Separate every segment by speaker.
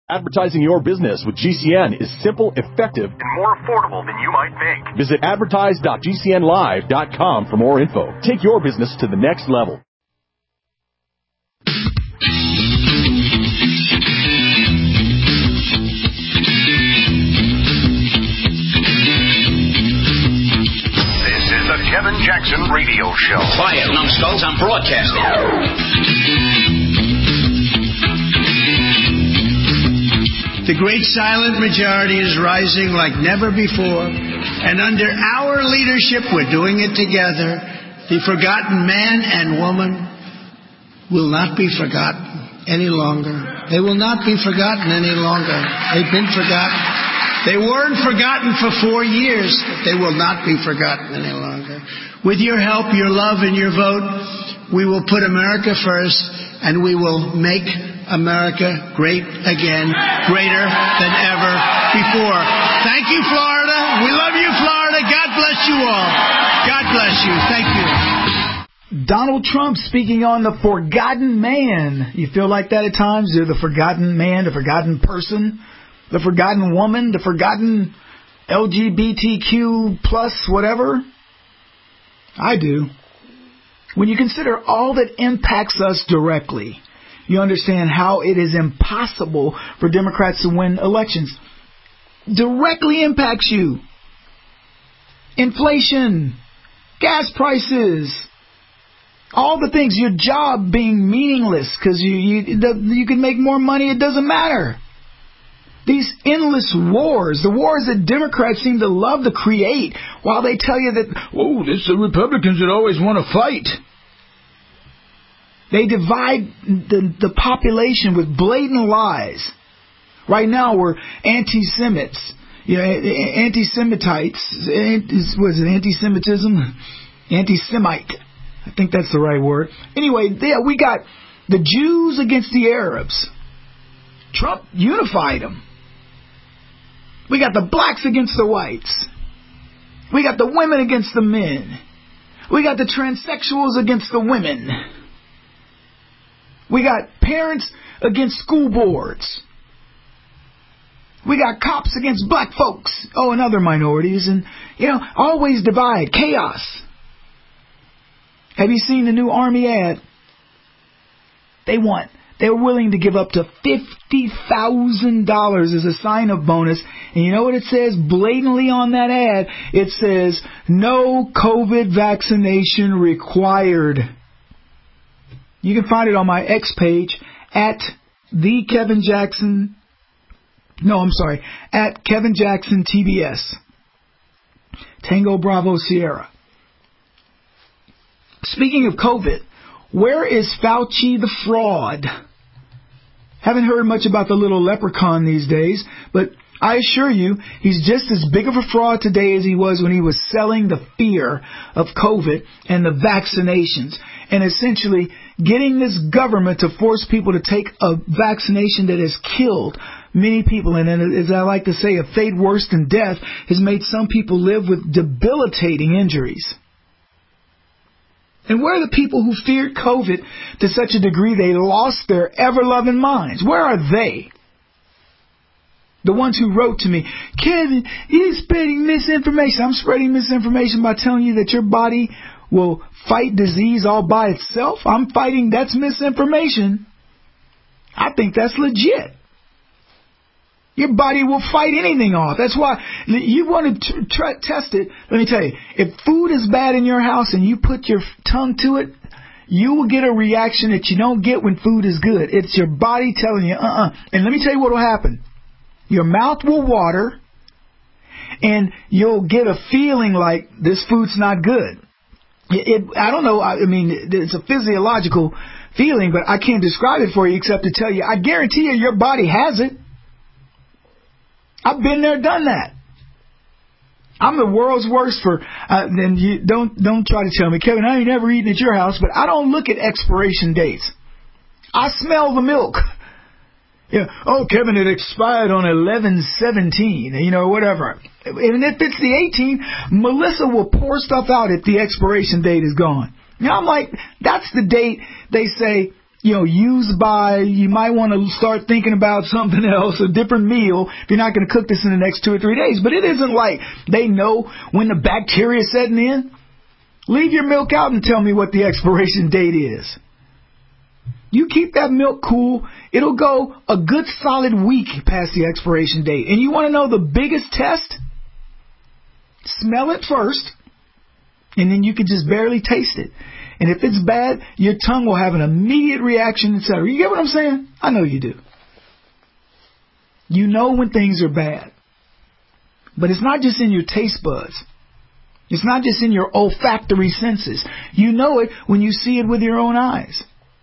Speaker 1: Advertising your business with GCN is simple, effective,
Speaker 2: and more affordable than you might think.
Speaker 1: Visit advertise.gcnlive.com for more info. Take your business to the next level.
Speaker 2: This is the Kevin Jackson Radio Show.
Speaker 3: Quiet, numbskulls, I'm broadcasting.
Speaker 4: The great silent majority is rising like never before, and under our leadership, we're doing it together. The forgotten man and woman will not be forgotten any longer. They will not be forgotten any longer. They've been forgotten. They weren't forgotten for 4 years. They will not be forgotten any longer. With your help, your love, and your vote, we will put America first, and we will make America great again, greater than ever before. Thank you, Florida. We love you, Florida. God bless you all. God bless you. Thank you.
Speaker 5: Donald Trump speaking on the forgotten man. You feel like that at times? You're the forgotten man, the forgotten person, the forgotten woman, the forgotten LGBTQ plus whatever? I do. When you consider all that impacts us directly, you understand how it is impossible for Democrats to win elections. Directly impacts you. Inflation, gas prices, all the things, your job being meaningless because you can make more money, it doesn't matter. These endless wars, the wars that Democrats seem to love to create while they tell you that, it's the Republicans that always want to fight. They divide the population with blatant lies. Right now, we're anti-Semites, anti-Semitites. Was it anti-Semitism? Anti-Semite. I think that's the right word. Anyway, we got the Jews against the Arabs. Trump unified them. We got the blacks against the whites. We got the women against the men. We got the transsexuals against the women. We got parents against school boards. We got cops against black folks. And other minorities. And, always divide. Chaos. Have you seen the new Army ad? They're willing to give up to $50,000 as a sign-up bonus. And you know what it says blatantly on that ad? It says, no COVID vaccination required. You can find it on my X page at Kevin Jackson TBS. Tango Bravo Sierra. Speaking of COVID, where is Fauci the fraud? Haven't heard much about the little leprechaun these days, but I assure you, he's just as big of a fraud today as he was when he was selling the fear of COVID and the vaccinations, and essentially getting this government to force people to take a vaccination that has killed many people, and as I like to say, a fate worse than death, has made some people live with debilitating injuries. And where are the people who feared COVID to such a degree they lost their ever-loving minds? Where are they? The ones who wrote to me, Kevin, you're spreading misinformation. I'm spreading misinformation by telling you that your body will fight disease all by itself. That's misinformation. I think that's legit. Your body will fight anything off. That's why you want to test it. Let me tell you, if food is bad in your house and you put your tongue to it, you will get a reaction that you don't get when food is good. It's your body telling you, And let me tell you what will happen. Your mouth will water, and you'll get a feeling like this food's not good. I don't know. I mean, it's a physiological feeling, but I can't describe it for you except to tell you, I guarantee you your body has it. I've been there, done that. I'm the world's worst for. Then you don't try to tell me, Kevin, I ain't never eaten at your house, but I don't look at expiration dates. I smell the milk. Kevin, it expired on 11/17, whatever. And if it's the 18, Melissa will pour stuff out if the expiration date is gone. I'm like, that's the date they say used by, you might want to start thinking about something else, a different meal, if you're not going to cook this in the next 2 or 3 days. But it isn't like they know when the bacteria is setting in. Leave your milk out and tell me what the expiration date is. You keep that milk cool, it'll go a good solid week past the expiration date. And you want to know the biggest test? Smell it first, and then you can just barely taste it. And if it's bad, your tongue will have an immediate reaction, etc. You get what I'm saying? I know you do. You know when things are bad. But it's not just in your taste buds. It's not just in your olfactory senses. You know it when you see it with your own eyes.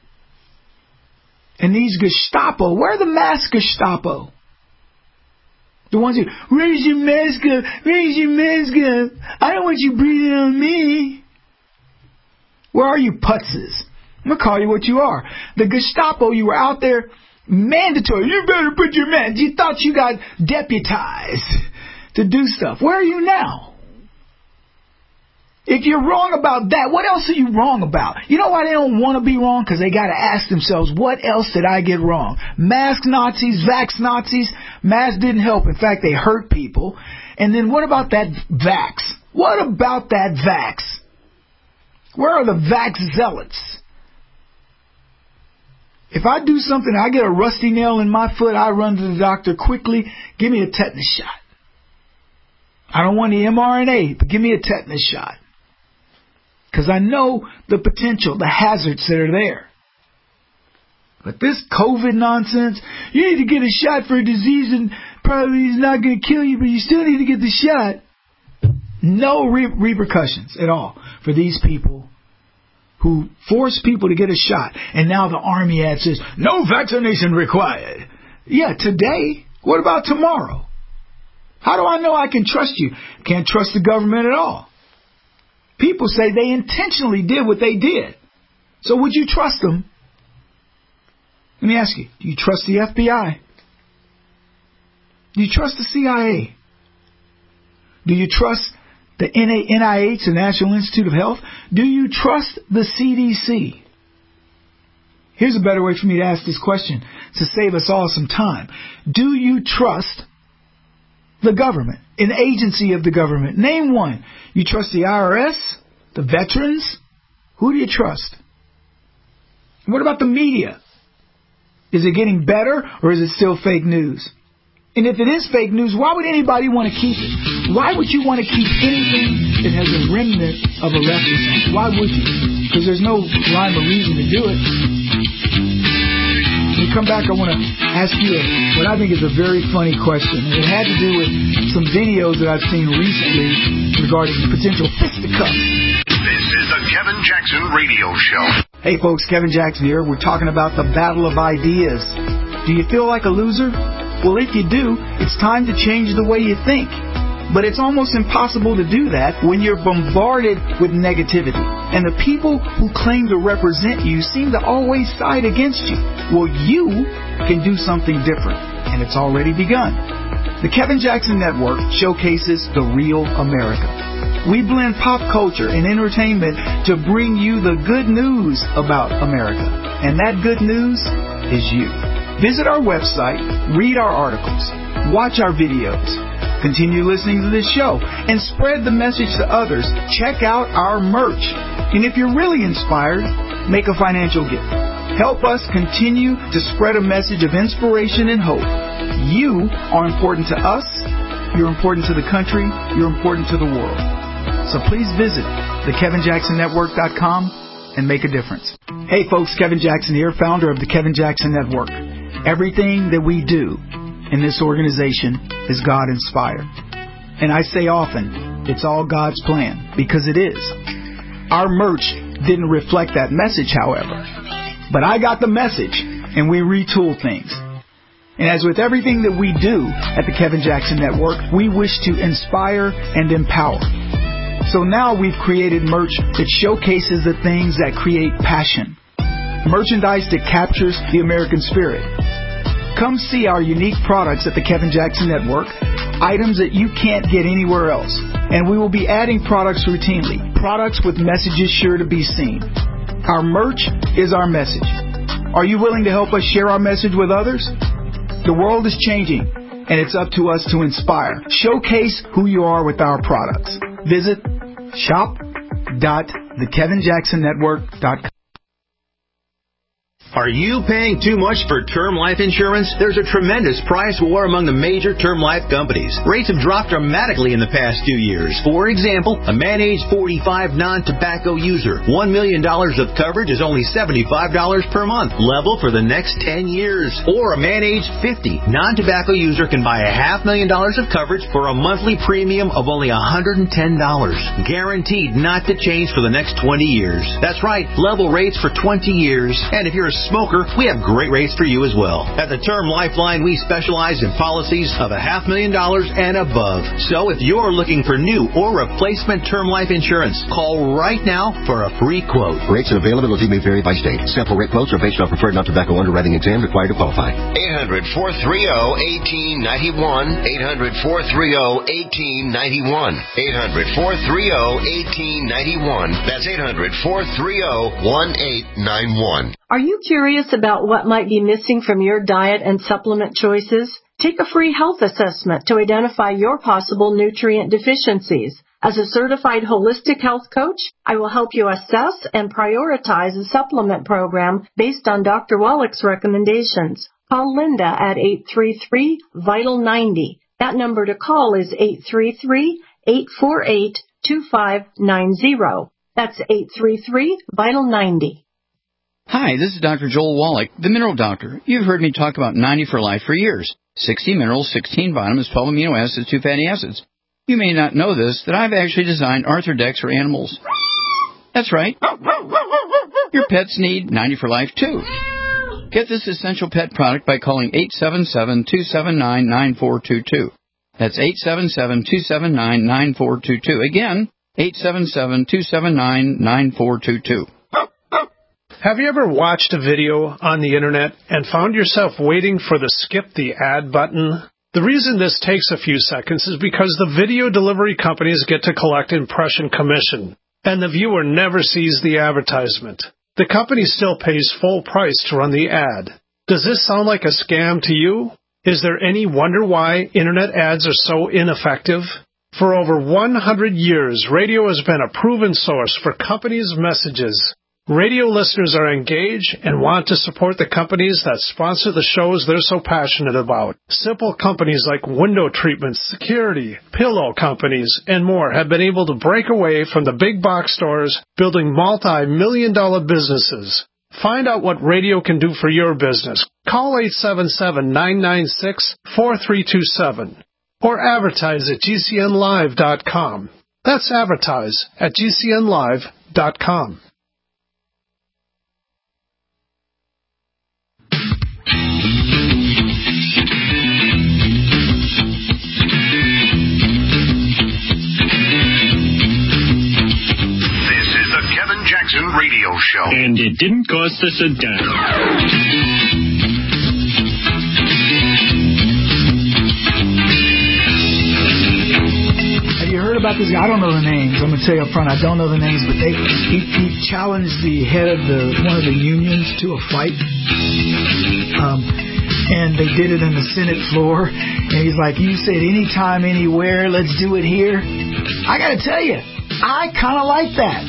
Speaker 5: And these Gestapo, where are the masked Gestapo? The ones who, raise your mask up, raise your mask up. I don't want you breathing on me. Where are you putzes? I'm going to call you what you are. The Gestapo, you were out there mandatory. You better put your mask. You thought you got deputized to do stuff. Where are you now? If you're wrong about that, what else are you wrong about? You know why they don't want to be wrong? Because they got to ask themselves, what else did I get wrong? Mask Nazis, vax Nazis. Masks didn't help. In fact, they hurt people. And then what about that vax? What about that vax? Where are the vax zealots? If I do something, I get a rusty nail in my foot, I run to the doctor quickly, give me a tetanus shot. I don't want the mRNA, but give me a tetanus shot. Because I know the potential, the hazards that are there. But this COVID nonsense, you need to get a shot for a disease and probably it's not going to kill you, but you still need to get the shot. No repercussions at all for these people who force people to get a shot. And now the Army ad says, no vaccination required. Yeah, today. What about tomorrow? How do I know I can trust you? Can't trust the government at all. People say they intentionally did what they did. So would you trust them? Let me ask you, do you trust the FBI? Do you trust the CIA? Do you trust the NIH, the National Institute of Health? Do you trust the CDC? Here's a better way for me to ask this question to save us all some time. Do you trust the government, an agency of the government? Name one. You trust the IRS, the veterans? Who do you trust? What about the media? Is it getting better or is it still fake news? And if it is fake news, why would anybody want to keep it? Why would you want to keep anything that has a remnant of a leftist? Why would you? Because there's no rhyme or reason to do it. When we come back, I want to ask you what I think is a very funny question. And it had to do with some videos that I've seen recently regarding potential fisticuffs.
Speaker 2: This is the Kevin Jackson Radio Show.
Speaker 5: Hey folks, Kevin Jackson here. We're talking about the battle of ideas. Do you feel like a loser? Well, if you do, it's time to change the way you think. But it's almost impossible to do that when you're bombarded with negativity. And the people who claim to represent you seem to always side against you. Well, you can do something different. And it's already begun. The Kevin Jackson Network showcases the real America. We blend pop culture and entertainment to bring you the good news about America. And that good news is you. Visit our website, read our articles, watch our videos, continue listening to this show, and spread the message to others. Check out our merch. And if you're really inspired, make a financial gift. Help us continue to spread a message of inspiration and hope. You are important to us, you're important to the country, you're important to the world. So please visit thekevinjacksonnetwork.com and make a difference. Hey folks, Kevin Jackson here, founder of the Kevin Jackson Network. Everything that we do in this organization is God-inspired. And I say often, it's all God's plan, because it is. Our merch didn't reflect that message, however. But I got the message, and we retool things. And as with everything that we do at the Kevin Jackson Network, we wish to inspire and empower. So now we've created merch that showcases the things that create passion. Merchandise that captures the American spirit. Come see our unique products at the Kevin Jackson Network, items that you can't get anywhere else. And we will be adding products routinely, products with messages sure to be seen. Our merch is our message. Are you willing to help us share our message with others? The world is changing, and it's up to us to inspire. Showcase who you are with our products. Visit shop.thekevinjacksonnetwork.com.
Speaker 6: Are you paying too much for term life insurance? There's a tremendous price war among the major term life companies. Rates have dropped dramatically in the past 2 years. For example, a man age 45 non-tobacco user, $1 million of coverage is only $75 per month, level for the next 10 years. Or a man age 50 non-tobacco user can buy $500,000 of coverage for a monthly premium of only $110, guaranteed not to change for the next 20 years. That's right, level rates for 20 years. And if you're a smoker, we have great rates for you as well. At the Term Lifeline, we specialize in policies of $500,000 and above. So if you're looking for new or replacement term life insurance, call right now for a free quote.
Speaker 7: Rates and availability may vary by state. Sample rate quotes are based on preferred non-tobacco underwriting exam required to qualify.
Speaker 2: 800-430-1891. 800-430-1891. 800-430-1891. That's 800-430-1891.
Speaker 8: Are you curious about what might be missing from your diet and supplement choices? Take a free health assessment to identify your possible nutrient deficiencies. As a certified holistic health coach, I will help you assess and prioritize a supplement program based on Dr. Wallach's recommendations. Call Linda at 833-VITAL-90. That number to call is 833-848-2590. That's 833-VITAL-90.
Speaker 9: Hi, this is Dr. Joel Wallach, the Mineral Doctor. You've heard me talk about 90 for Life for years. 60 minerals, 16 vitamins, 12 amino acids, 2 fatty acids. You may not know this, that I've actually designed Arthrodex for animals. That's right. Your pets need 90 for Life, too. Get this essential pet product by calling 877-279-9422. That's 877-279-9422. Again, 877-279-9422.
Speaker 10: Have you ever watched a video on the internet and found yourself waiting for the skip the ad button? The reason this takes a few seconds is because the video delivery companies get to collect impression commission, and the viewer never sees the advertisement. The company still pays full price to run the ad. Does this sound like a scam to you? Is there any wonder why internet ads are so ineffective? For over 100 years, radio has been a proven source for companies' messages. Radio listeners are engaged and want to support the companies that sponsor the shows they're so passionate about. Simple companies like window treatments, security, pillow companies, and more have been able to break away from the big box stores, building multi-million-dollar businesses. Find out what radio can do for your business. Call 877-996-4327 or advertise at GCNlive.com. That's advertise at GCNlive.com.
Speaker 2: Jackson Radio Show.
Speaker 11: And it didn't cost us a dime.
Speaker 5: Have you heard about this guy? I don't know the names. I'm going to tell you up front, I don't know the names, but he challenged the head of one of the unions to a fight. And they did it in the Senate floor. And he's like, you said anytime, anywhere, let's do it here. I got to tell you, I kind of like that.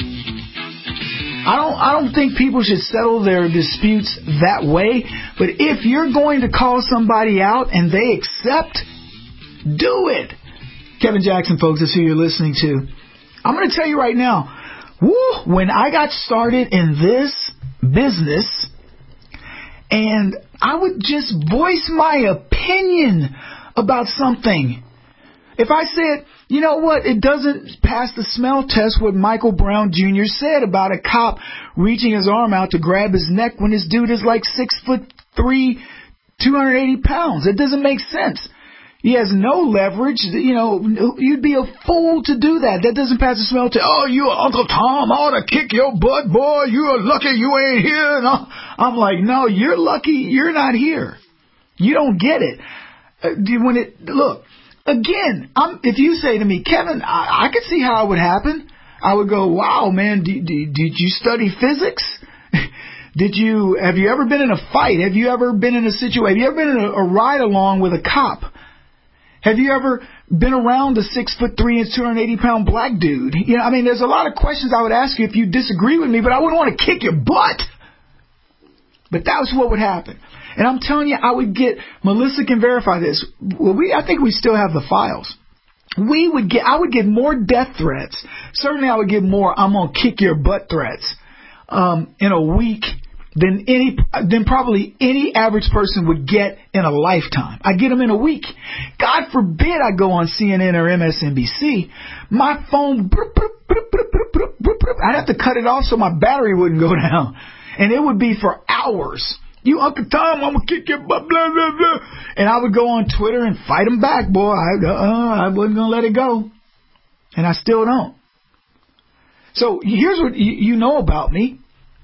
Speaker 5: I don't think people should settle their disputes that way. But if you're going to call somebody out and they accept, do it. Kevin Jackson, folks, that's who you're listening to. I'm going to tell you right now, when I got started in this business, and I would just voice my opinion about something. If I said, you know what, it doesn't pass the smell test, what Michael Brown Jr. said about a cop reaching his arm out to grab his neck when this dude is like 6'3", 280 pounds. It doesn't make sense. He has no leverage. You know, you'd be a fool to do that. That doesn't pass the smell test. Oh, you Uncle Tom, I ought to kick your butt, boy. You're lucky you ain't here. And I'm like, no, you're lucky you're not here. You don't get it. Look. Again, if you say to me, Kevin, I could see how it would happen. I would go, wow, man, did you study physics? Have you ever been in a fight? Have you ever been in a situation? Have you ever been in a ride along with a cop? Have you ever been around a 6'3" and 280-pound black dude? You know, I mean, there's a lot of questions I would ask you if you disagree with me, but I wouldn't want to kick your butt. But that was what would happen. And I'm telling you, I would get, Melissa can verify this. Well, I think we still have the files. I would get more death threats. Certainly I would get more I'm going to kick your butt threats in a week than probably any average person would get in a lifetime. I get them in a week. God forbid I go on CNN or MSNBC. My phone, I'd have to cut it off so my battery wouldn't go down. And it would be for hours. You Uncle Tom, I'm going to kick your butt, blah, blah, blah. And I would go on Twitter and fight them back, boy. I wasn't going to let it go. And I still don't. So here's what you know about me.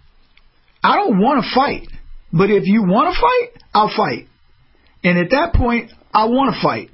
Speaker 5: I don't want to fight. But if you want to fight, I'll fight. And at that point, I want to fight.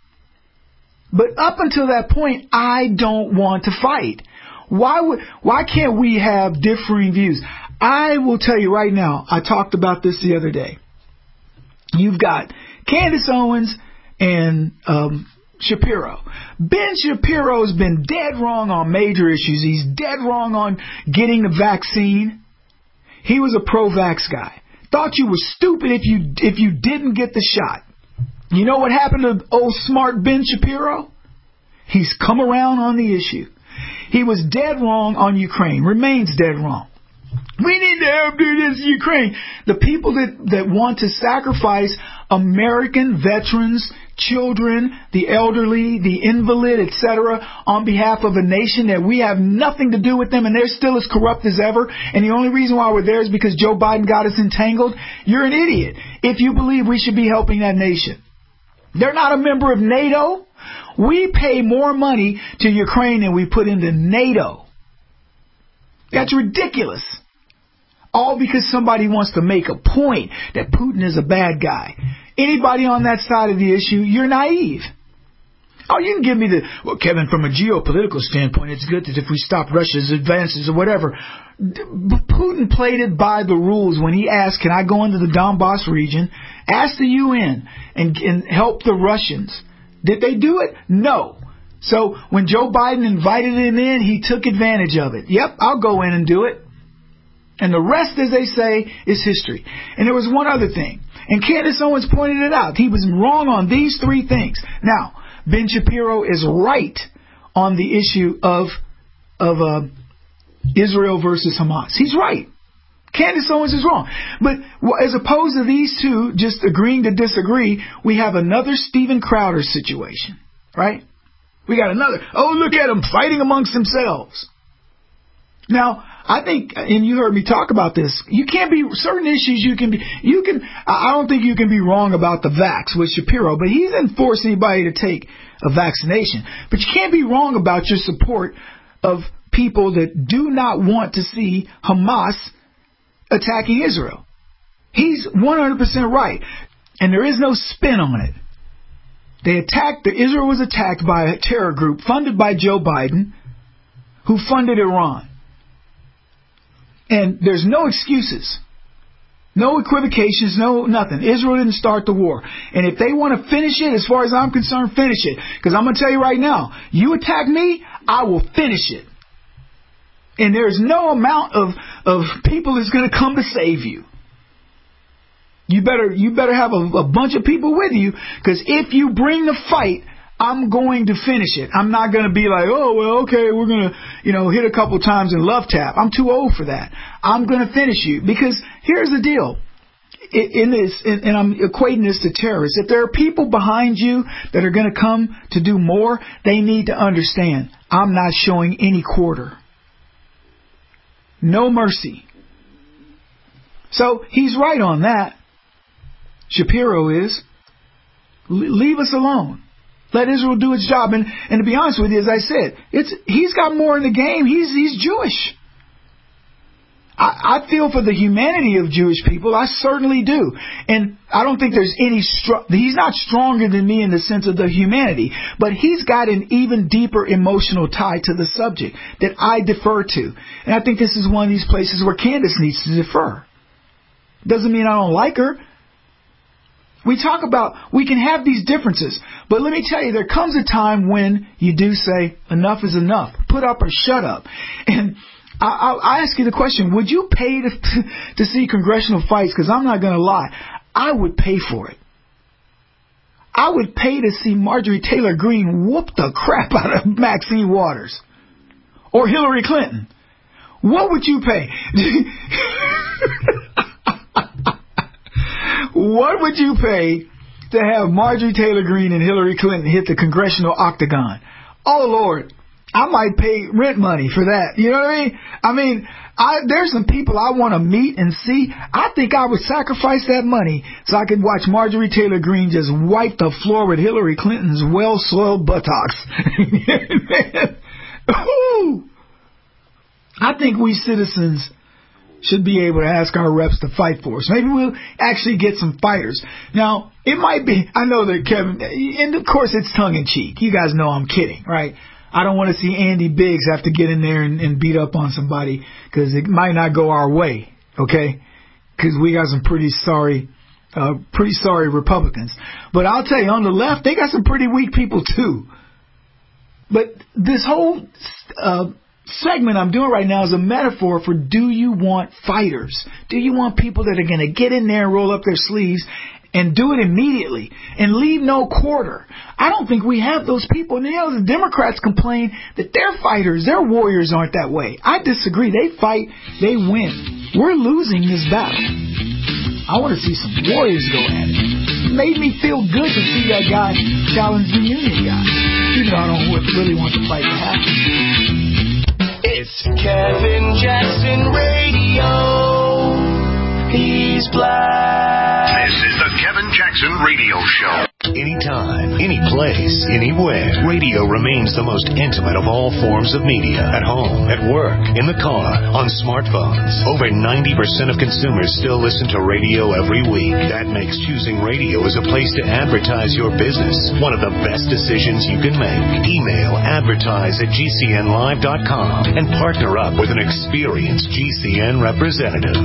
Speaker 5: But up until that point, I don't want to fight. Why can't we have differing views? I will tell you right now, I talked about this the other day. You've got Candace Owens and Shapiro. Ben Shapiro's been dead wrong on major issues. He's dead wrong on getting the vaccine. He was a pro-vax guy. Thought you were stupid if you didn't get the shot. You know what happened to old smart Ben Shapiro? He's come around on the issue. He was dead wrong on Ukraine. Remains dead wrong. We need to help do this in Ukraine. The people that want to sacrifice American veterans, children, the elderly, the invalid, etc., on behalf of a nation that we have nothing to do with them and they're still as corrupt as ever, and the only reason why we're there is because Joe Biden got us entangled, you're an idiot if you believe we should be helping that nation. They're not a member of NATO. We pay more money to Ukraine than we put into NATO. That's ridiculous. All because somebody wants to make a point that Putin is a bad guy. Anybody on that side of the issue, you're naive. Oh, you can give me Kevin, from a geopolitical standpoint, it's good that if we stop Russia's advances or whatever. Putin played it by the rules when he asked, can I go into the Donbass region, ask the UN, and help the Russians. Did they do it? No. So when Joe Biden invited him in, he took advantage of it. Yep, I'll go in and do it. And the rest, as they say, is history. And there was one other thing. And Candace Owens pointed it out. He was wrong on these three things. Now, Ben Shapiro is right on the issue of Israel versus Hamas. He's right. Candace Owens is wrong. But as opposed to these two just agreeing to disagree, we have another Steven Crowder situation, right? We got another. Oh, look at them fighting amongst themselves. Now, I think, and you heard me talk about this, you can't be, certain issues I don't think you can be wrong about the vax with Shapiro, but he didn't force anybody to take a vaccination. But you can't be wrong about your support of people that do not want to see Hamas attacking Israel. He's 100% right. And there is no spin on it. Israel was attacked by a terror group funded by Joe Biden, who funded Iran. And there's no excuses, no equivocations, no nothing. Israel didn't start the war. And if they want to finish it, as far as I'm concerned, finish it. Because I'm going to tell you right now, you attack me, I will finish it. And there's no amount of people that's going to come to save you. You better have a bunch of people with you, because if you bring the fight, I'm going to finish it. I'm not going to be like, oh, well, okay, we're going to, hit a couple times and love tap. I'm too old for that. I'm going to finish you. Because here's the deal. And I'm equating this to terrorists. If there are people behind you that are going to come to do more, they need to understand, I'm not showing any quarter. No mercy. So he's right on that. Shapiro is. Leave us alone. Let Israel do its job. And to be honest with you, as I said, he's got more in the game. He's Jewish. I feel for the humanity of Jewish people. I certainly do. And I don't think there's he's not stronger than me in the sense of the humanity, but he's got an even deeper emotional tie to the subject that I defer to. And I think this is one of these places where Candace needs to defer. Doesn't mean I don't like her. We talk about, we can have these differences, but let me tell you, there comes a time when you do say, enough is enough. Put up or shut up. And I'll ask you the question, would you pay to see congressional fights? Because I'm not going to lie, I would pay for it. I would pay to see Marjorie Taylor Greene whoop the crap out of Maxine Waters or Hillary Clinton. What would you pay? What would you pay to have Marjorie Taylor Greene and Hillary Clinton hit the congressional octagon? Oh, Lord, I might pay rent money for that. You know what I mean? There's some people I want to meet and see. I think I would sacrifice that money so I could watch Marjorie Taylor Greene just wipe the floor with Hillary Clinton's well-soiled buttocks. I think we citizens should be able to ask our reps to fight for us. Maybe we'll actually get some fighters. Now, it might be, I know that Kevin, and of course it's tongue-in-cheek. You guys know I'm kidding, right? I don't want to see Andy Biggs have to get in there and beat up on somebody because it might not go our way, okay? Because we got some pretty sorry Republicans. But I'll tell you, on the left, they got some pretty weak people too. But this whole segment I'm doing right now is a metaphor for, do you want fighters? Do you want people that are going to get in there and roll up their sleeves and do it immediately and leave no quarter? I don't think we have those people. And the Democrats complain that their fighters, their warriors aren't that way. I disagree. They fight, they win. We're losing this battle. I want to see some warriors go at it. It made me feel good to see that guy challenge the Union guy, even though I don't really want the fight to happen.
Speaker 12: It's Kevin Jackson Radio. He's black.
Speaker 2: This is the Kevin Jackson Radio Show.
Speaker 13: Anytime, any place, anywhere, radio remains the most intimate of all forms of media. At home, at work, in the car, on smartphones. Over 90% of consumers still listen to radio every week. That makes choosing radio as a place to advertise your business one of the best decisions you can make. Email advertise@gcnlive.com and partner up with an experienced GCN representative.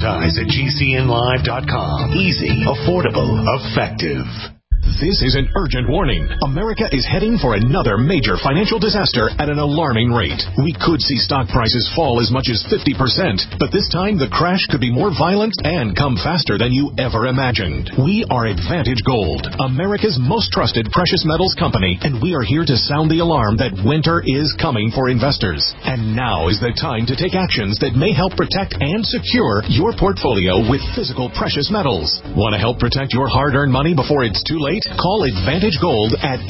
Speaker 13: Advertise@gcnlive.com. Easy, affordable, effective.
Speaker 1: This is an urgent warning. America is heading for another major financial disaster at an alarming rate. We could see stock prices fall as much as 50%, but this time the crash could be more violent and come faster than you ever imagined. We are Advantage Gold, America's most trusted precious metals company, and we are here to sound the alarm that winter is coming for investors. And now is the time to take actions that may help protect and secure your portfolio with physical precious metals. Want to help protect your hard-earned money before it's too late? Call Advantage Gold at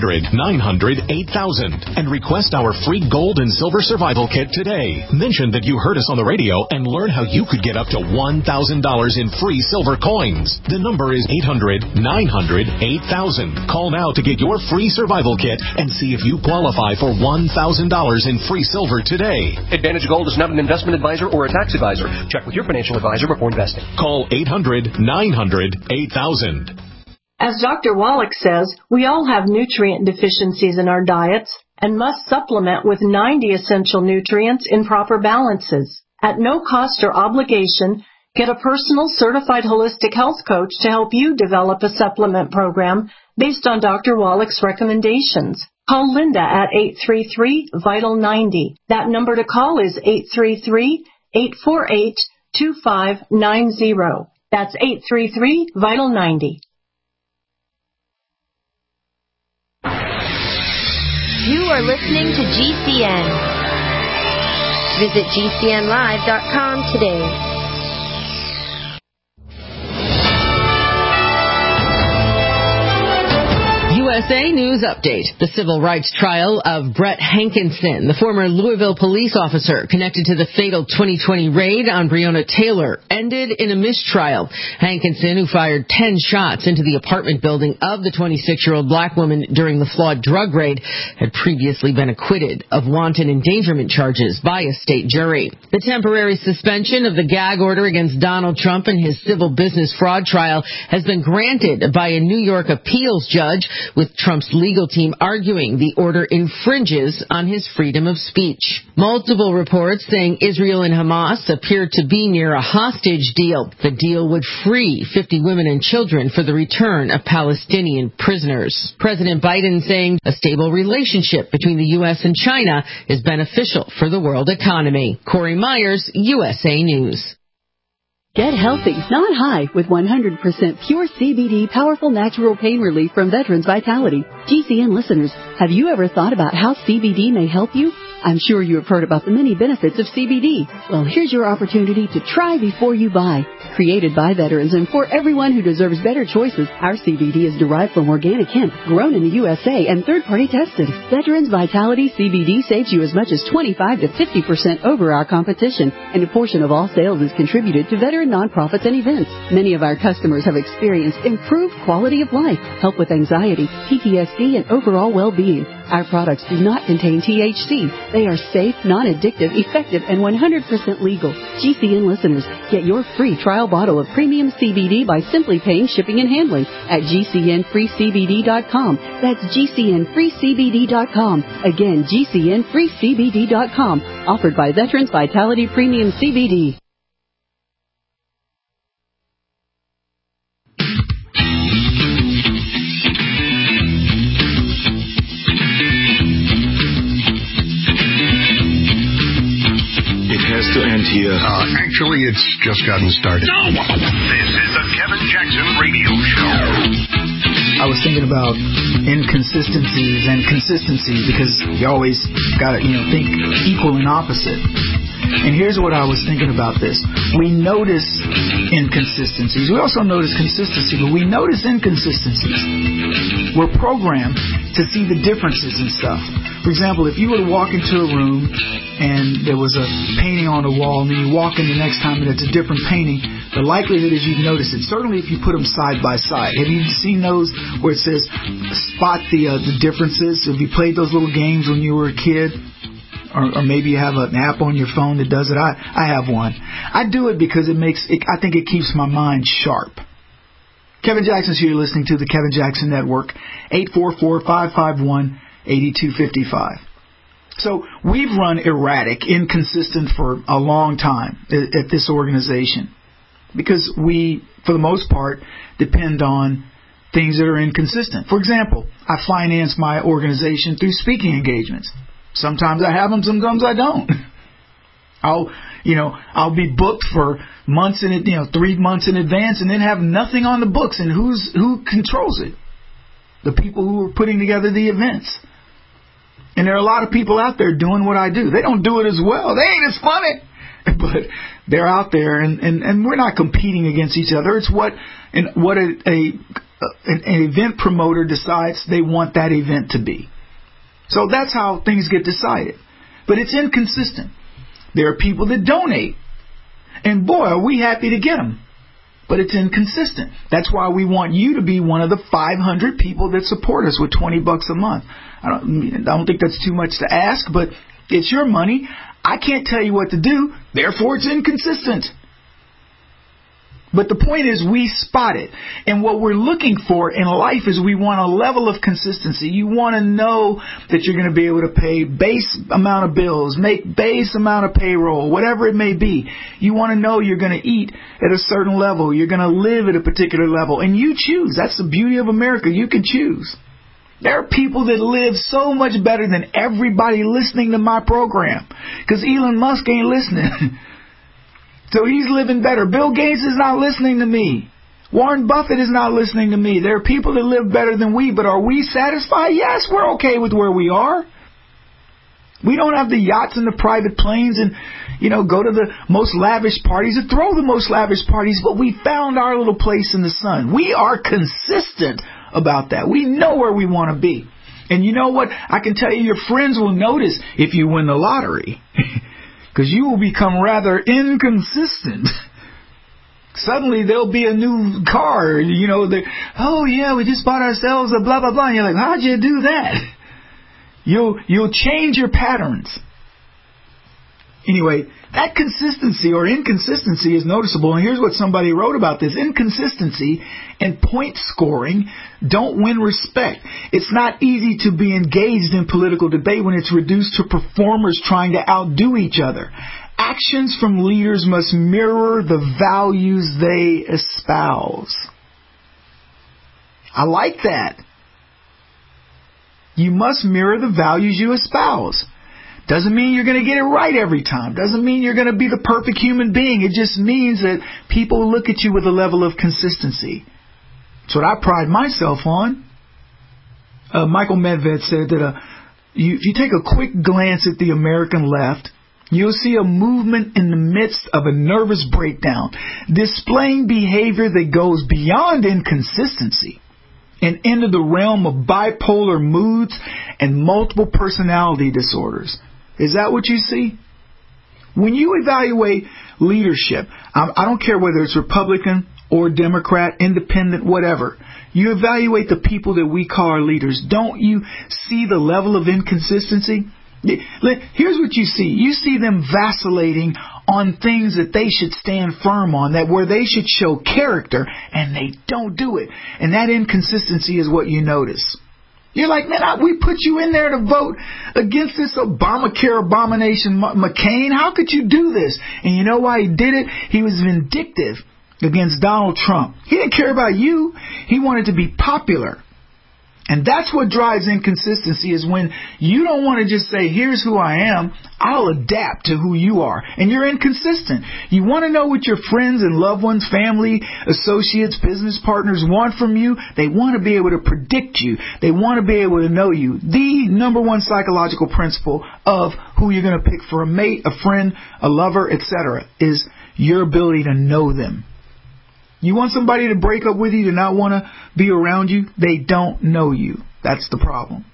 Speaker 1: 800-900-8000 and request our free gold and silver survival kit today. Mention that you heard us on the radio and learn how you could get up to $1,000 in free silver coins. The number is 800-900-8000. Call now to get your free survival kit and see if you qualify for $1,000 in free silver today.
Speaker 14: Advantage Gold is not an investment advisor or a tax advisor. Check with your financial advisor before investing.
Speaker 1: Call 800-900-8000.
Speaker 8: As Dr. Wallach says, we all have nutrient deficiencies in our diets and must supplement with 90 essential nutrients in proper balances. At no cost or obligation, get a personal certified holistic health coach to help you develop a supplement program based on Dr. Wallach's recommendations. Call Linda at 833-VITAL-90. That number to call is 833-848-2590. That's 833-VITAL-90.
Speaker 15: You are listening to GCN. Visit GCNlive.com today.
Speaker 16: USA News Update. The civil rights trial of Brett Hankinson, the former Louisville police officer connected to the fatal 2020 raid on Breonna Taylor, ended in a mistrial. Hankinson, who fired 10 shots into the apartment building of the 26-year-old black woman during the flawed drug raid, had previously been acquitted of wanton endangerment charges by a state jury. The temporary suspension of the gag order against Donald Trump and his civil business fraud trial has been granted by a New York appeals judge, with with Trump's legal team arguing the order infringes on his freedom of speech. Multiple reports saying Israel and Hamas appear to be near a hostage deal. The deal would free 50 women and children for the return of Palestinian prisoners. President Biden saying a stable relationship between the U.S. and China is beneficial for the world economy. Corey Myers, USA News.
Speaker 17: Get healthy, not high, with 100% pure CBD powerful natural pain relief from Veterans Vitality. GCN listeners, have you ever thought about how CBD may help you? I'm sure you have heard about the many benefits of CBD. Well, here's your opportunity to try before you buy. Created by veterans and for everyone who deserves better choices, our CBD is derived from organic hemp, grown in the USA and third-party tested. Veterans Vitality CBD saves you as much as 25 to 50% over our competition, and a portion of all sales is contributed to veteran nonprofits and events. Many of our customers have experienced improved quality of life, help with anxiety, PTSD, and overall well-being. Our products do not contain THC. They are safe, non-addictive, effective, and 100% legal. GCN listeners, get your free trial bottle of premium CBD by simply paying shipping and handling at GCNFreeCBD.com. That's GCNFreeCBD.com. Again, GCNFreeCBD.com. Offered by Veterans Vitality Premium CBD.
Speaker 2: To end here. Actually, it's just gotten started.
Speaker 3: No! This is the Kevin Jackson Radio Show.
Speaker 5: I was thinking about inconsistencies and consistency because you always got to, think equal and opposite. And here's what I was thinking about this. We notice inconsistencies. We also notice consistency, but we notice inconsistencies. We're programmed to see the differences in stuff. For example, if you were to walk into a room and there was a painting on the wall and then you walk in the next time and it's a different painting, the likelihood is you'd notice it. Certainly if you put them side by side. Have you seen those where it says spot the differences? Have you played those little games when you were a kid? Or maybe you have an app on your phone that does it. I have one. I do it because I think it keeps my mind sharp. Kevin Jackson's here. You're listening to the Kevin Jackson Network, 844-551-8255. So we've run erratic, inconsistent for a long time at this organization because we, for the most part, depend on things that are inconsistent. For example, I finance my organization through speaking engagements. Sometimes I have them, sometimes I don't. I'll be booked for months 3 months in advance and then have nothing on the books. And who controls it? The people who are putting together the events. And there are a lot of people out there doing what I do. They don't do it as well. They ain't as funny. But they're out there and we're not competing against each other. It's what an event promoter decides they want that event to be. So that's how things get decided. But it's inconsistent. There are people that donate. And boy, are we happy to get them. But it's inconsistent. That's why we want you to be one of the 500 people that support us with $20 a month. I don't think that's too much to ask, but it's your money. I can't tell you what to do. Therefore, it's inconsistent. But the point is we spot it. And what we're looking for in life is we want a level of consistency. You want to know that you're going to be able to pay base amount of bills, make base amount of payroll, whatever it may be. You want to know you're going to eat at a certain level. You're going to live at a particular level. And you choose. That's the beauty of America. You can choose. There are people that live so much better than everybody listening to my program. Because Elon Musk ain't listening. So he's living better. Bill Gates is not listening to me. Warren Buffett is not listening to me. There are people that live better than we, but are we satisfied? Yes, we're okay with where we are. We don't have the yachts and the private planes and, go to the most lavish parties and throw the most lavish parties, but we found our little place in the sun. We are consistent about that. We know where we want to be. And you know what? I can tell you your friends will notice if you win the lottery. Because you will become rather inconsistent. Suddenly there'll be a new car, we just bought ourselves a blah, blah, blah. And you're like, how'd you do that? You'll change your patterns. Anyway, that consistency or inconsistency is noticeable, and here's what somebody wrote about this. Inconsistency and point scoring don't win respect. It's not easy to be engaged in political debate when it's reduced to performers trying to outdo each other. Actions from leaders must mirror the values they espouse. I like that. You must mirror the values you espouse. Doesn't mean you're going to get it right every time. Doesn't mean you're going to be the perfect human being. It just means that people look at you with a level of consistency. It's what I pride myself on. Michael Medved said that if you take a quick glance at the American left, you'll see a movement in the midst of a nervous breakdown, displaying behavior that goes beyond inconsistency and into the realm of bipolar moods and multiple personality disorders. Is that what you see? When you evaluate leadership, I don't care whether it's Republican or Democrat, independent, whatever. You evaluate the people that we call our leaders. Don't you see the level of inconsistency? Here's what you see. You see them vacillating on things that they should stand firm on, that where they should show character, and they don't do it. And that inconsistency is what you notice. You're like, man, we put you in there to vote against this Obamacare abomination, McCain. How could you do this? And you know why he did it? He was vindictive against Donald Trump. He didn't care about you. He wanted to be popular. And that's what drives inconsistency, is when you don't want to just say, here's who I am, I'll adapt to who you are. And you're inconsistent. You want to know what your friends and loved ones, family, associates, business partners want from you? They want to be able to predict you. They want to be able to know you. The number one psychological principle of who you're going to pick for a mate, a friend, a lover, etc., is your ability to know them. You want somebody to break up with you, to not want to be around you? They don't know you. That's the problem.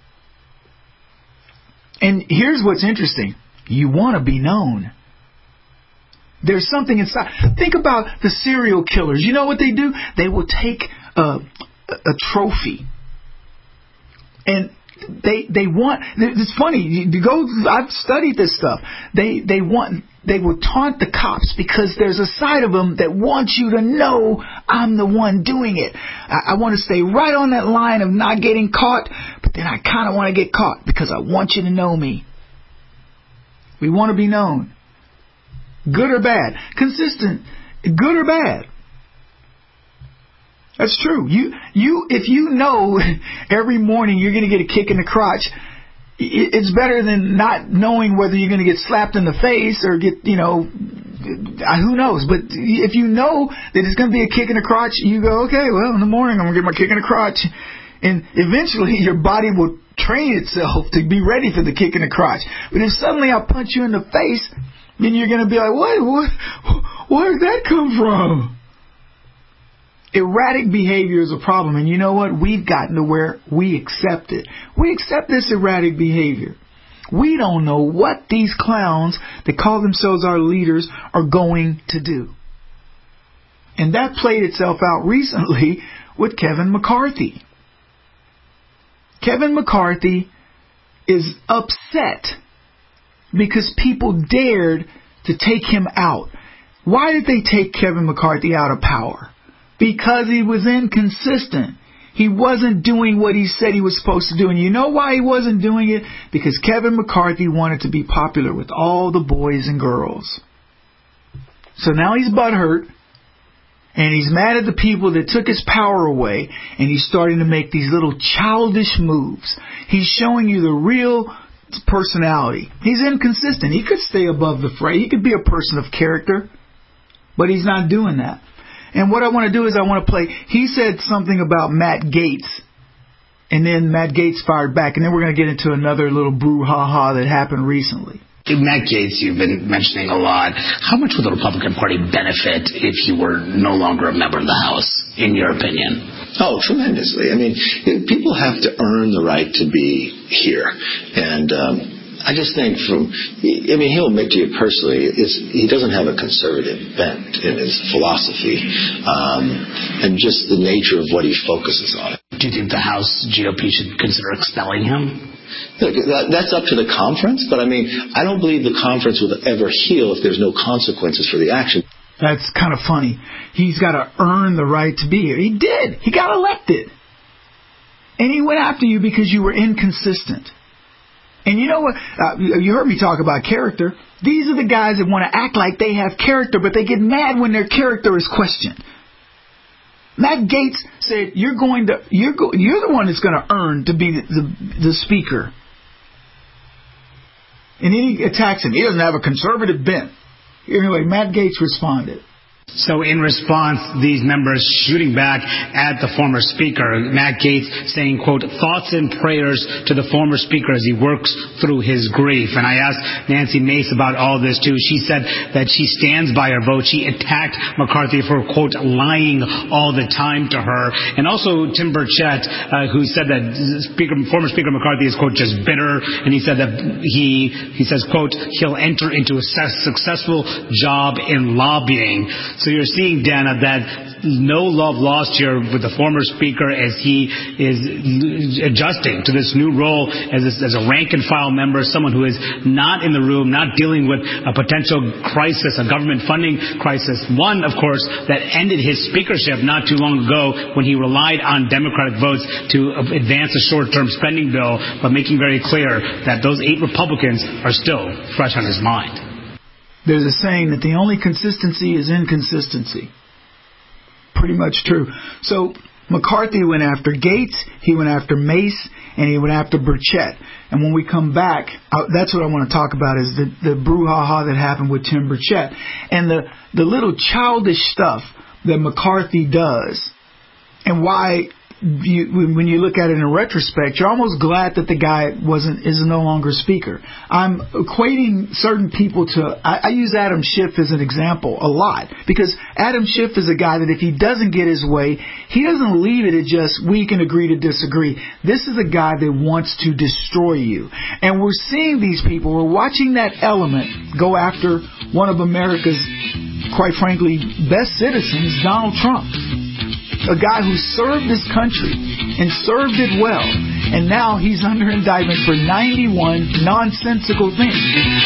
Speaker 5: And here's what's interesting. You want to be known. There's something inside. Think about the serial killers. You know what they do? They will take a trophy. And they want, it's funny, you go, I've studied this stuff. They will taunt the cops because there's a side of them that wants you to know I'm the one doing it. I want to stay right on that line of not getting caught, but then I kind of want to get caught because I want you to know me. We want to be known. Good or bad. Consistent. Good or bad. That's true. If you know every morning you're going to get a kick in the crotch, it's better than not knowing whether you're going to get slapped in the face or get, who knows. But if you know that it's going to be a kick in the crotch, you go, okay, well, in the morning I'm going to get my kick in the crotch. And eventually your body will train itself to be ready for the kick in the crotch. But if suddenly I punch you in the face, then you're going to be like, where did that come from? Erratic behavior is a problem, and you know what? We've gotten to where we accept it. We accept this erratic behavior. We don't know what these clowns that call themselves our leaders are going to do. And that played itself out recently with Kevin McCarthy. Kevin McCarthy is upset because people dared to take him out. Why did they take Kevin McCarthy out of power? Because he was inconsistent. He wasn't doing what he said he was supposed to do. And you know why he wasn't doing it? Because Kevin McCarthy wanted to be popular with all the boys and girls. So now he's butthurt. And he's mad at the people that took his power away. And he's starting to make these little childish moves. He's showing you the real personality. He's inconsistent. He could stay above the fray. He could be a person of character. But he's not doing that. And what I want to do is I want to play. He said something about Matt Gaetz. And then Matt Gaetz fired back. And then we're going to get into another little brouhaha that happened recently.
Speaker 18: Matt Gaetz, you've been mentioning a lot. How much would the Republican Party benefit if you were no longer a member of the House, in your opinion?
Speaker 19: Oh, tremendously. I mean, people have to earn the right to be here. And I just think he'll admit to you personally, he doesn't have a conservative bent in his philosophy, and just the nature of what he focuses on.
Speaker 18: Do you think the House GOP should consider expelling him?
Speaker 19: Look, that's up to the conference, but I mean, I don't believe the conference will ever heal if there's no consequences for the action.
Speaker 5: That's kind of funny. He's got to earn the right to be here. He did. He got elected. And he went after you because you were inconsistent. And you know what? You heard me talk about character. These are the guys that want to act like they have character, but they get mad when their character is questioned. Matt Gaetz said, you're the one that's going to earn to be the speaker. And then he attacks him. He doesn't have a conservative bent. Anyway, Matt Gaetz responded.
Speaker 20: So in response, these members shooting back at the former speaker, Matt Gaetz saying, quote, thoughts and prayers to the former speaker as he works through his grief. And I asked Nancy Mace about all this, too. She said that she stands by her vote. She attacked McCarthy for, quote, lying all the time to her. And also Tim Burchett, who said that former Speaker McCarthy is, quote, just bitter. And he said that he says, quote, he'll enter into a successful job in lobbying. So you're seeing, Dana, that no love lost here with the former speaker as he is adjusting to this new role as a rank-and-file member, someone who is not in the room, not dealing with a potential crisis, a government funding crisis. One, of course, that ended his speakership not too long ago when he relied on Democratic votes to advance a short-term spending bill, but making very clear that those 8 Republicans are still fresh on his mind.
Speaker 5: There's a saying that the only consistency is inconsistency. Pretty much true. So McCarthy went after Gaetz, he went after Mace, and he went after Burchett. And when we come back, that's what I want to talk about is the brouhaha that happened with Tim Burchett. And the little childish stuff that McCarthy does. And why, when you look at it in retrospect, you're almost glad that the guy is no longer speaker. I'm equating certain people to, I use Adam Schiff as an example a lot, because Adam Schiff is a guy that if he doesn't get his way, he doesn't leave it at just, we can agree to disagree. This is a guy that wants to destroy you. And we're seeing these people, we're watching that element go after one of America's, quite frankly, best citizens, Donald Trump. A guy who served this country and served it well, and now he's under indictment for 91 nonsensical things.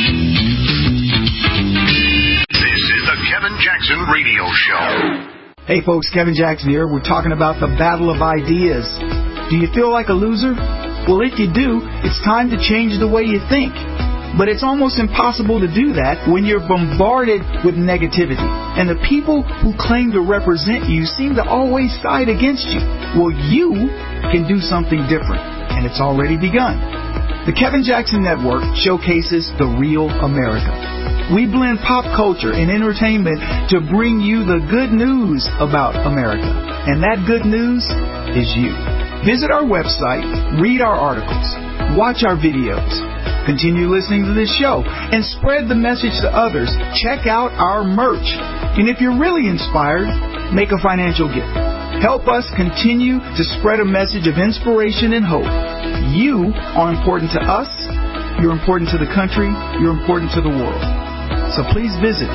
Speaker 3: This is the Kevin Jackson Radio Show.
Speaker 5: Hey folks, Kevin Jackson here. We're talking about the battle of ideas. Do you feel like a loser? Well, if you do, it's time to change the way you think. But it's almost impossible to do that when you're bombarded with negativity. And the people who claim to represent you seem to always side against you. Well, you can do something different. And it's already begun. The Kevin Jackson Network showcases the real America. We blend pop culture and entertainment to bring you the good news about America. And that good news is you. Visit our website, read our articles, watch our videos, continue listening to this show, and spread the message to others. Check out our merch. And if you're really inspired, make a financial gift. Help us continue to spread a message of inspiration and hope. You are important to us. You're important to the country. You're important to the world. So please visit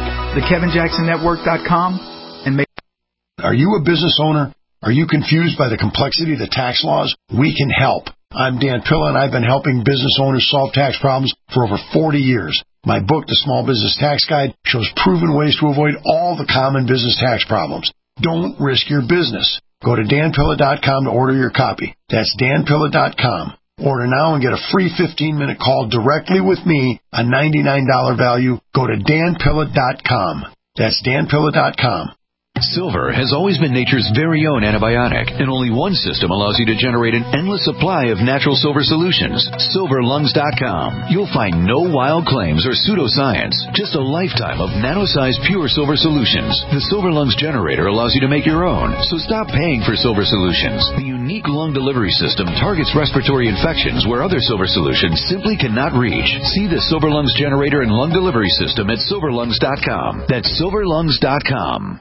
Speaker 5: thekevinjacksonnetwork.com and make...
Speaker 21: Are you a business owner? Are you confused by the complexity of the tax laws? We can help. I'm Dan Pilla, and I've been helping business owners solve tax problems for over 40 years. My book, The Small Business Tax Guide, shows proven ways to avoid all the common business tax problems. Don't risk your business. Go to danpilla.com to order your copy. That's danpilla.com. Order now and get a free 15-minute call directly with me, a $99 value. Go to danpilla.com. That's danpilla.com.
Speaker 22: Silver has always been nature's very own antibiotic, and only one system allows you to generate an endless supply of natural silver solutions. SilverLungs.com. You'll find no wild claims or pseudoscience, just a lifetime of nano-sized pure silver solutions. The Silver Lungs generator allows you to make your own, so stop paying for silver solutions. The unique lung delivery system targets respiratory infections where other silver solutions simply cannot reach. See the Silver Lungs generator and lung delivery system at SilverLungs.com. That's SilverLungs.com.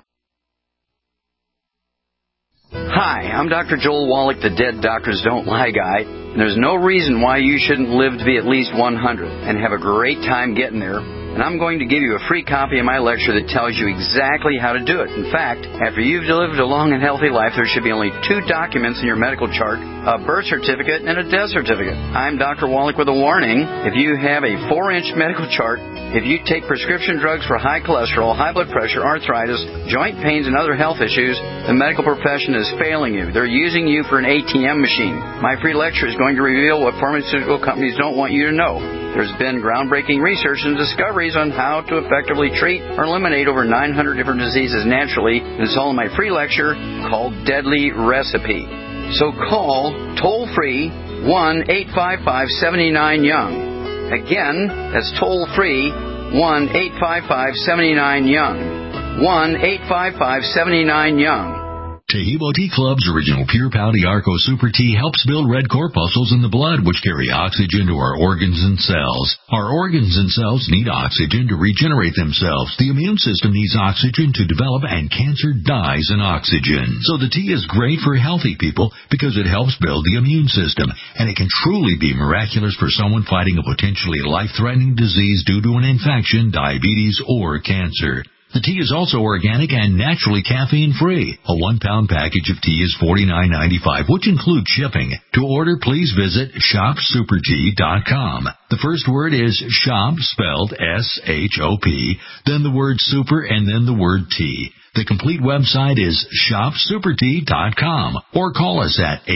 Speaker 9: Hi, I'm Dr. Joel Wallach, the Dead Doctors Don't Lie guy. And there's no reason why you shouldn't live to be at least 100 and have a great time getting there and I'm going to give you a free copy of my lecture that tells you exactly how to do it. In fact, after you've lived a long and healthy life, there should be only 2 documents in your medical chart, a birth certificate and a death certificate. I'm Dr. Wallach with a warning. If you have a 4-inch medical chart, if you take prescription drugs for high cholesterol, high blood pressure, arthritis, joint pains, and other health issues, the medical profession is failing you. They're using you for an ATM machine. My free lecture is going to reveal what pharmaceutical companies don't want you to know. There's been groundbreaking research and discoveries on how to effectively treat or eliminate over 900 different diseases naturally. It's all in my free lecture called Deadly Recipe. So call toll-free 1-855-79-YOUNG. Again, that's toll-free 1-855-79-YOUNG. 1-855-79-YOUNG.
Speaker 1: Taheebo Tea Club's original Pure Pouty Arco Super Tea helps build red corpuscles in the blood, which carry oxygen to our organs and cells. Our organs and cells need oxygen to regenerate themselves. The immune system needs oxygen to develop, and cancer dies in oxygen. So the tea is great for healthy people because it helps build the immune system, and it can truly be miraculous for someone fighting a potentially life-threatening disease due to an infection, diabetes, or cancer. The tea is also organic and naturally caffeine-free. A 1-pound package of tea is $49.95, which includes shipping. To order, please visit shopsupertea.com. The first word is shop, spelled S-H-O-P, then the word super, and then the word tea. The complete website is shopsupertea.com, or call us at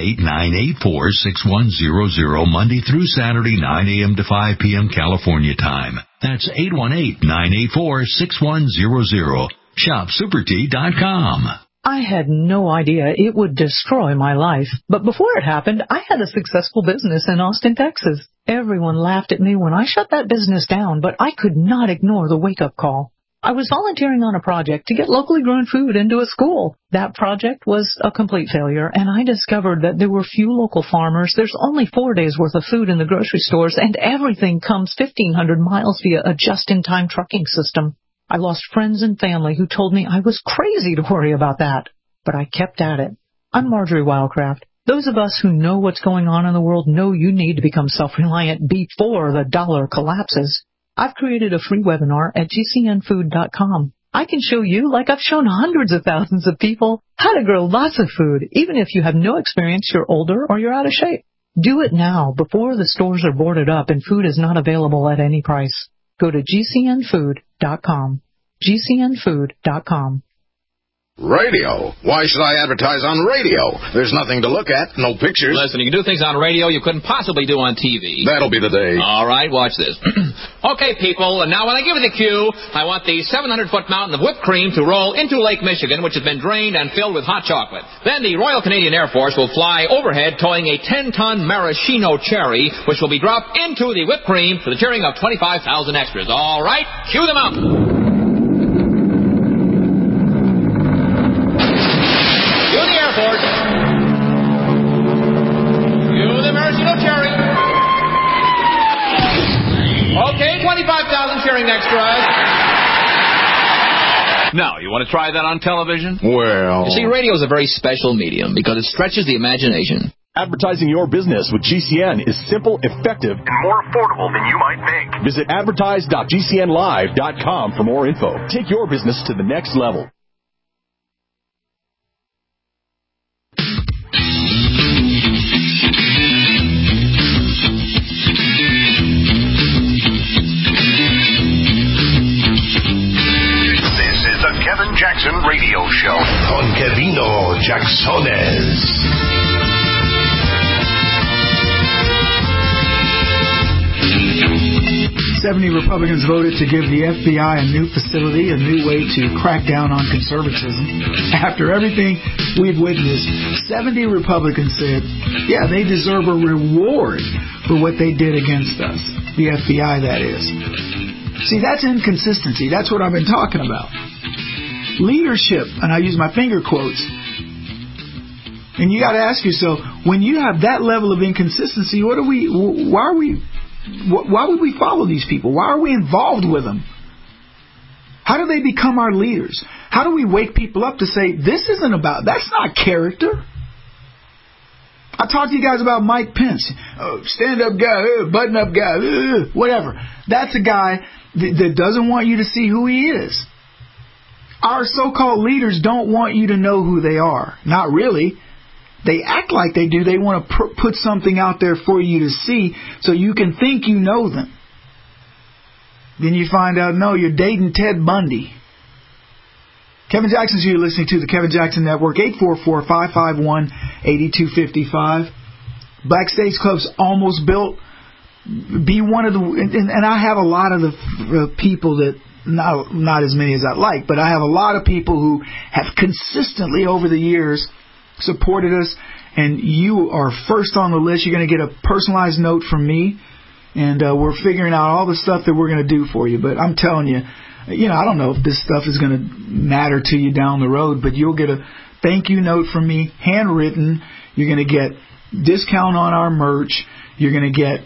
Speaker 1: 818-984-6100 Monday through Saturday, 9 a.m. to 5 p.m. California time. That's 818-984-6100. Shopsupertea.com.
Speaker 4: I had no idea it would destroy my life. But before it happened, I had a successful business in Austin, Texas. Everyone laughed at me when I shut that business down, but I could not ignore the wake-up call. I was volunteering on a project to get locally grown food into a school. That project was a complete failure, and I discovered that there were few local farmers. There's only 4 days' worth of food in the grocery stores, and everything comes 1,500 miles via a just-in-time trucking system. I lost friends and family who told me I was crazy to worry about that, but I kept at it. I'm Marjorie Wildcraft. Those of us who know what's going on in the world know you need to become self-reliant before the dollar collapses. I've created a free webinar at gcnfood.com. I can show you, like I've shown hundreds of thousands of people, how to grow lots of food, even if you have no experience, you're older, or you're out of shape. Do it now, before the stores are boarded up and food is not available at any price. Go to gcnfood.com. gcnfood.com.
Speaker 6: Radio? Why should I advertise on radio? There's nothing to look at, no pictures.
Speaker 23: Listen, you can do things on radio you couldn't possibly do on TV.
Speaker 6: That'll be the day.
Speaker 23: All right, watch this. Okay, people, and now when I give you the cue, I want the 700-foot mountain of whipped cream to roll into Lake Michigan, which has been drained and filled with hot chocolate. Then the Royal Canadian Air Force will fly overhead towing a 10-ton maraschino cherry, which will be dropped into the whipped cream for the cheering of 25,000 extras. All right, cue the mountain. Okay, 25,000 cheering extras.
Speaker 24: Now, you want to try that on television?
Speaker 6: Well...
Speaker 23: You see, radio is a very special medium because it stretches the imagination.
Speaker 25: Advertising your business with GCN is simple, effective,
Speaker 3: and more affordable than you might think.
Speaker 25: Visit advertise.gcnlive.com for more info. Take your business to the next level.
Speaker 3: Kevin Jackson Radio Show.
Speaker 13: Con Kevino Jacksones.
Speaker 5: 70 Republicans voted to give the FBI a new facility, a new way to crack down on conservatism. After everything we've witnessed, 70 Republicans said, yeah, they deserve a reward for what they did against us. The FBI, that is. See, that's inconsistency. That's what I've been talking about. Leadership, and I use my finger quotes. And you got to ask yourself, when you have that level of inconsistency, why would we follow these people? Why are we involved with them? How do they become our leaders? How do we wake people up to say, that's not character? I talked to you guys about Mike Pence. Stand-up guy, button-up guy, whatever. That's a guy that doesn't want you to see who he is. Our so-called leaders don't want you to know who they are. Not really. They act like they do. They want to put something out there for you to see so you can think you know them. Then you find out, no, you're dating Ted Bundy. Kevin Jackson's here listening to the Kevin Jackson Network, 844-551-8255. Backstage Club's almost built. Be one of the, and I have a lot of the people that, not as many as I'd like, but I have a lot of people who have consistently over the years supported us, and you are first on the list. You're going to get a personalized note from me, and we're figuring out all the stuff that we're going to do for you. But I'm telling you, I don't know if this stuff is going to matter to you down the road, but you'll get a thank you note from me, handwritten. You're going to get discount on our merch. You're going to get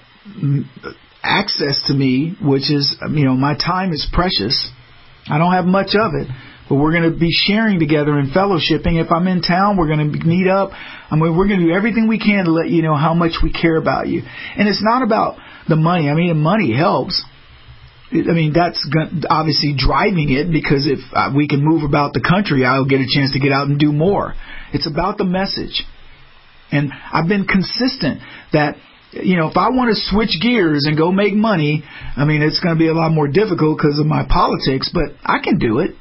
Speaker 5: access to me, which is, my time is precious. I don't have much of it, but we're going to be sharing together and fellowshipping. If I'm in town, we're going to meet up. We're going to do everything we can to let you know how much we care about you. And it's not about the money. The money helps. That's obviously driving it, because if we can move about the country, I'll get a chance to get out and do more. It's about the message. And I've been consistent that, if I want to switch gears and go make money, it's going to be a lot more difficult because of my politics, but I can do it.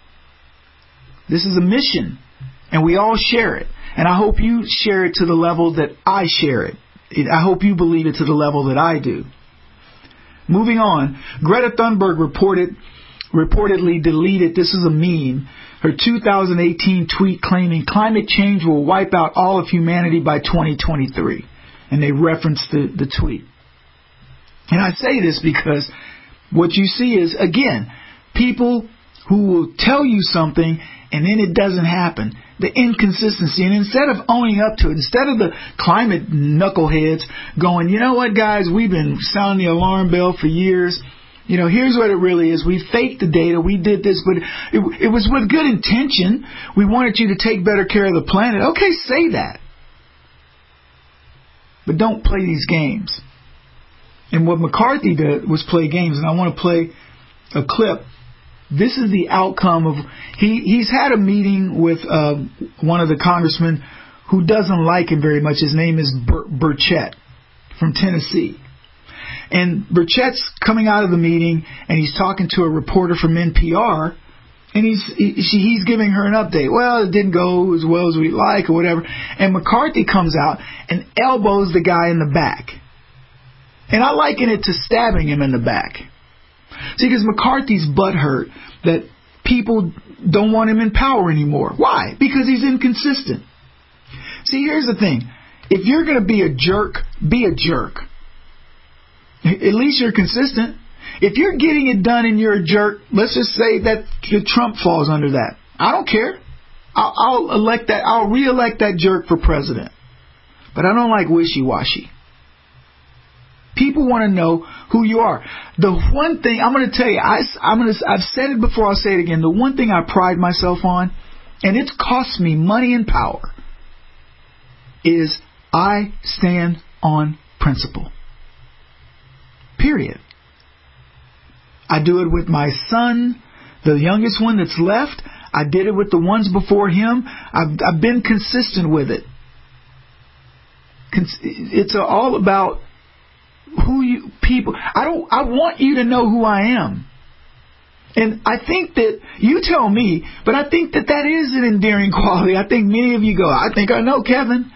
Speaker 5: This is a mission, and we all share it. And I hope you share it to the level that I share it. I hope you believe it to the level that I do. Moving on, Greta Thunberg reportedly deleted, this is a meme, her 2018 tweet claiming climate change will wipe out all of humanity by 2023. And they referenced the tweet. And I say this because what you see is, again, people who will tell you something and then it doesn't happen. The inconsistency. And instead of owning up to it, instead of the climate knuckleheads going, you know what, guys, we've been sounding the alarm bell for years. Here's what it really is. We faked the data. We did this, but it was with good intention. We wanted you to take better care of the planet. Okay, say that. But don't play these games. And what McCarthy did was play games. And I want to play a clip. This is the outcome of... He's had a meeting with one of the congressmen who doesn't like him very much. His name is Burchett from Tennessee. And Burchett's coming out of the meeting, and he's talking to a reporter from NPR, and he's giving her an update. Well, it didn't go as well as we'd like or whatever. And McCarthy comes out and elbows the guy in the back. And I liken it to stabbing him in the back. See, because McCarthy's butthurt that people don't want him in power anymore. Why? Because he's inconsistent. See, here's the thing. If you're going to be a jerk, be a jerk. At least you're consistent. If you're getting it done and you're a jerk, let's just say that Trump falls under that. I don't care. I'll elect that. I'll re-elect that jerk for president. But I don't like wishy-washy. People want to know who you are. The one thing I'm going to tell you, I've said it before, I'll say it again. The one thing I pride myself on, and it's cost me money and power, is I stand on principle. Period. I do it with my son, the youngest one that's left. I did it with the ones before him. I've been consistent with it. It's all about who you people. I want you to know who I am. And I think that, you tell me, but I think that is an endearing quality. I think many of you go, I think I know Kevin.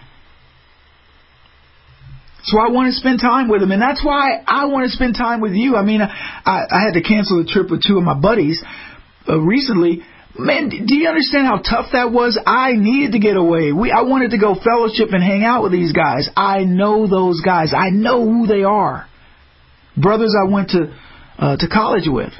Speaker 5: So I want to spend time with him. And that's why I want to spend time with you. I had to cancel a trip with two of my buddies recently. Man, do you understand how tough that was? I needed to get away. I wanted to go fellowship and hang out with these guys. I know those guys. I know who they are. Brothers I went to college with.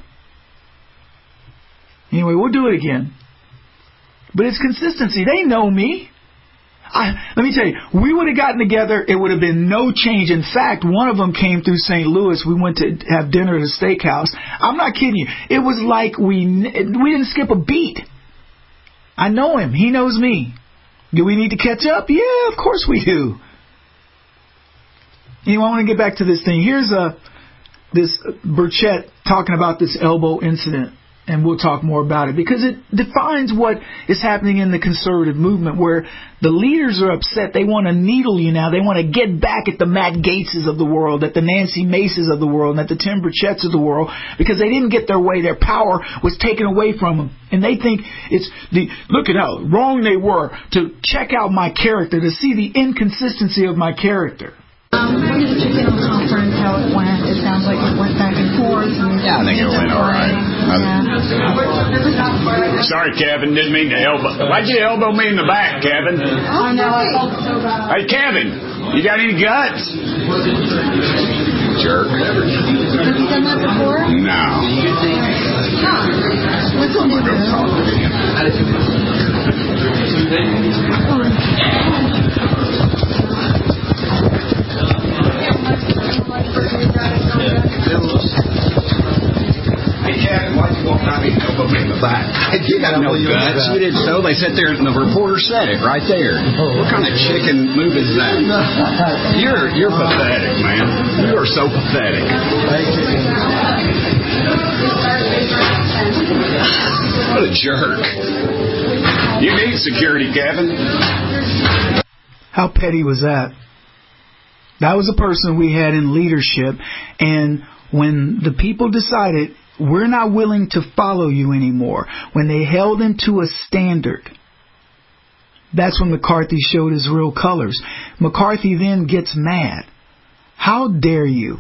Speaker 5: Anyway, we'll do it again. But it's consistency. They know me. Let me tell you, we would have gotten together, it would have been no change. In fact, one of them came through St. Louis. We went to have dinner at a steakhouse. I'm not kidding you. It was like we didn't skip a beat. I know him. He knows me. Do we need to catch up? Yeah, of course we do. Anyway, I want to get back to this thing. Here's this Burchett talking about this elbow incident, and we'll talk more about it, because it defines what is happening in the conservative movement, where the leaders are upset. They want to needle you now. They want to get back at the Matt Gaetzes of the world, at the Nancy Maces of the world, and at the Tim Burchetts of the world, because they didn't get their way. Their power was taken away from them. And they think look at how wrong they were to check out my character, to see the inconsistency of my character.
Speaker 7: What did you get on the conference, how it went? It sounds like it went back and forth.
Speaker 10: Yeah, I think it went all right.
Speaker 11: Sorry, Kevin, didn't mean to elbow. Why'd you elbow me in the back, Kevin?
Speaker 7: I know, I felt so bad.
Speaker 11: Hey, Kevin, you got any guts? Jerk.
Speaker 7: Have you done that before?
Speaker 11: No.
Speaker 7: What's the new
Speaker 11: talk to him. Hey, Kevin, why'd you walk by me and elbow me in the back? You got no guts. You did so. They sat there and the reporter said it right there. What kind of chicken move is that? You're pathetic, man. You are so pathetic. What a jerk. You need security, Kevin.
Speaker 5: How petty was that? That was a person we had in leadership, and when the people decided we're not willing to follow you anymore, when they held him to a standard, that's when McCarthy showed his real colors. McCarthy then gets mad. How dare you?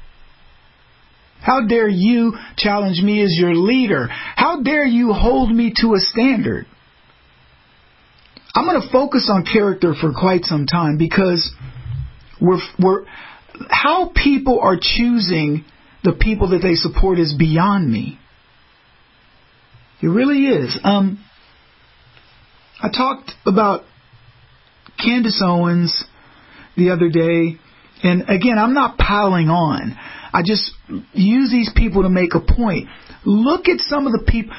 Speaker 5: How dare you challenge me as your leader? How dare you hold me to a standard? I'm going to focus on character for quite some time, because we're how people are choosing the people that they support is beyond me. It really is. I talked about Candace Owens the other day, and again, I'm not piling on. I just use these people to make a point. Look at some of the people.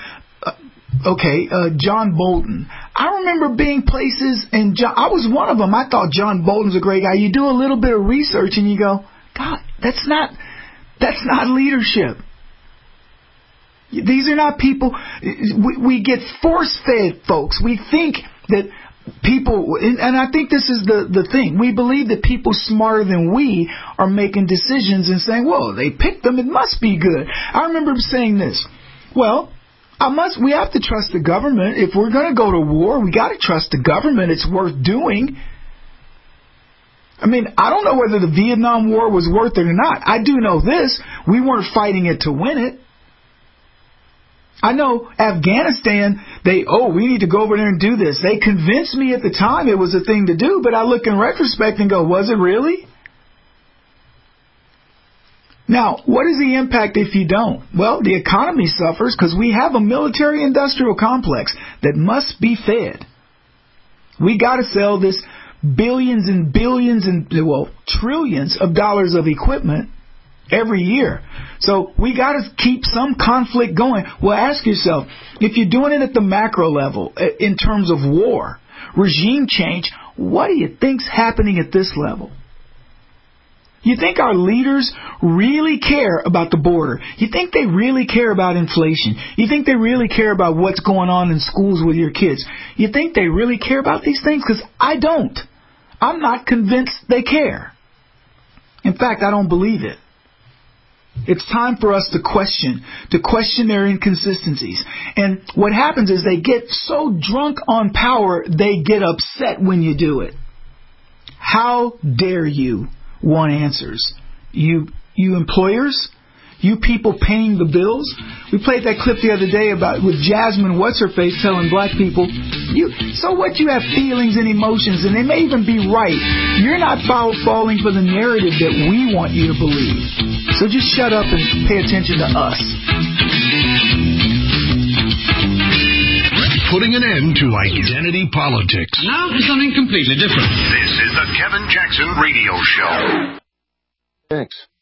Speaker 5: John Bolton. I remember being places, and I was one of them. I thought John Bolton's a great guy. You do a little bit of research and you go, God, that's not leadership. These are not people. We get force-fed, folks. We think that people, and I think this is the thing. We believe that people smarter than we are making decisions and saying, well, they picked them, it must be good. I remember saying this. Well, we have to trust the government. If we're going to go to war, we got to trust the government. It's worth doing. I mean, I don't know whether the Vietnam War was worth it or not. I do know this. We weren't fighting it to win it. I know Afghanistan, we need to go over there and do this. They convinced me at the time it was a thing to do, but I look in retrospect and go, was it really? Now, what is the impact if you don't? Well, the economy suffers because we have a military-industrial complex that must be fed. We got to sell this billions and billions and, trillions of dollars of equipment every year. So we got to keep some conflict going. Well, ask yourself, if you're doing it at the macro level, in terms of war, regime change, what do you think's happening at this level? You think our leaders really care about the border? You think they really care about inflation? You think they really care about what's going on in schools with your kids? You think they really care about these things? Because I don't. I'm not convinced they care. In fact, I don't believe it. It's time for us to question their inconsistencies. And what happens is they get so drunk on power, they get upset when you do it. How dare you want answers? You employers, you people paying the bills. We played that clip the other day with Jasmine What's-Her-Face telling black people, so what, you have feelings and emotions, and they may even be right. You're not falling for the narrative that we want you to believe. So just shut up and pay attention to us.
Speaker 1: Putting an end to identity politics.
Speaker 3: Now for something completely different. This is the Kevin Jackson Radio Show.
Speaker 12: Thanks.